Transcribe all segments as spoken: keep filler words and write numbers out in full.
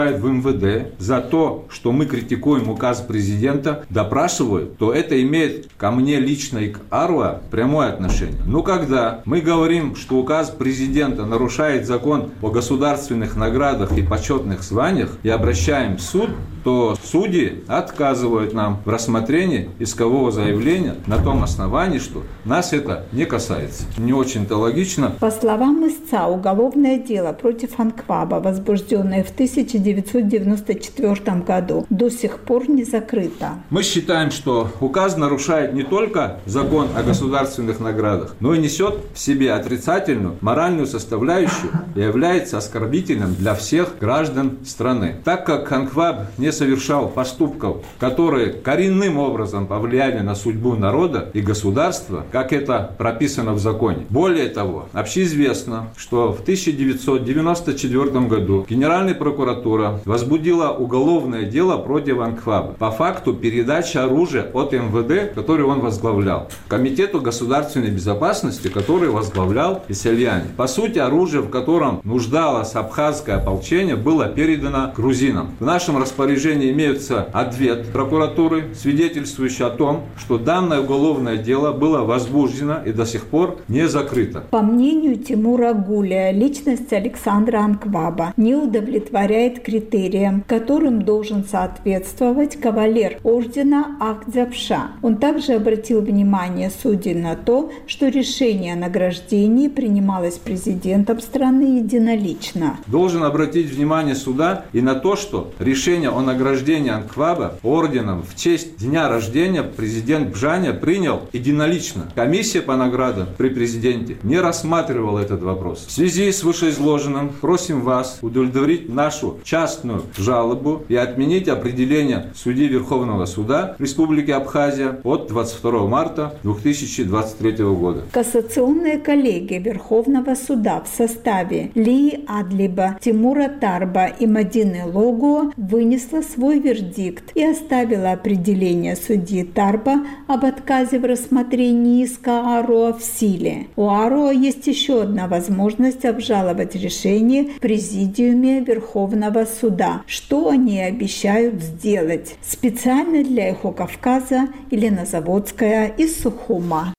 в эм вэ дэ за то, что мы критикуем указ президента, допрашивают, то это имеет ко мне лично и к АРОА прямое отношение. Но когда мы говорим, что указ президента нарушает закон о государственных наградах и почетных званиях и обращаем в суд, то судьи отказывают нам в рассмотрении искового заявления на том основании, что нас это не касается. Не очень-то логично. По словам истца, уголовное дело против Анкваба, возбужденное в тысяча девятьсот девяносто четвёртом году, до сих пор не закрыто. Мы считаем, что указ нарушает не только закон о государственных наградах, но и несет в себе отрицательную моральную составляющую и является оскорбительным для всех граждан страны. Так как Анкваб не совершал поступков, которые коренным образом повлияли на судьбу народа и государства, как это прописано в законе. Более того, общеизвестно, что в тысяча девятьсот девяносто четвёртом году Генеральная прокуратура возбудила уголовное дело против Анкваба по факту передачи оружия от эм вэ дэ, который он возглавлял, Комитету государственной безопасности, который возглавлял Исельянин. По сути, оружие, в котором нуждалось абхазское ополчение, было передано грузинам. В нашем распоряжении имеется ответ прокуратуры, свидетельствующий о том, что данное уголовное дело было возбуждено и до сих пор не закрыто. По мнению Тимура Гулия, личность Александра Анкваба не удовлетворяет критериям, которым должен соответствовать кавалер ордена Акдзапша. Он также обратил внимание судей на то, что решение о награждении принималось президентом страны единолично. Должен обратить внимание суда и на то, что решение о награждении Анкваба орденом в честь дня рождения президент Бжаня принял единолично. Комиссия по наградам при президенте не рассматривала этот вопрос. В связи с вышеизложенным просим вас удовлетворить нашу частную жалобу и отменить определение судьи Верховного суда Республики Абхазия от двадцать второго марта две тысячи двадцать третьего года. Кассационная коллегия Верховного суда в составе Лии Адлиба, Тимура Тарба и Мадины Логуо вынесла свой вердикт и оставила определение судьи Тарба об отказе в рассмотрении иска АРОА в силе. У АРОА есть еще одна возможность обжаловать решение в Президиуме Верховного суда, что они обещают сделать. Специально для Эхо Кавказа Елена Заводская из Сухума.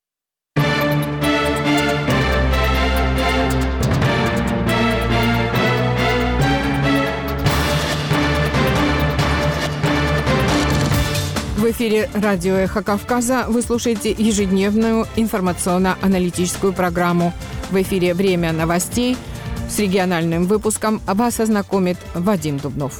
В эфире радио «Эхо Кавказа» вы слушаете ежедневную информационно-аналитическую программу. В эфире «Время новостей». С региональным выпуском вас ознакомит Вадим Дубнов.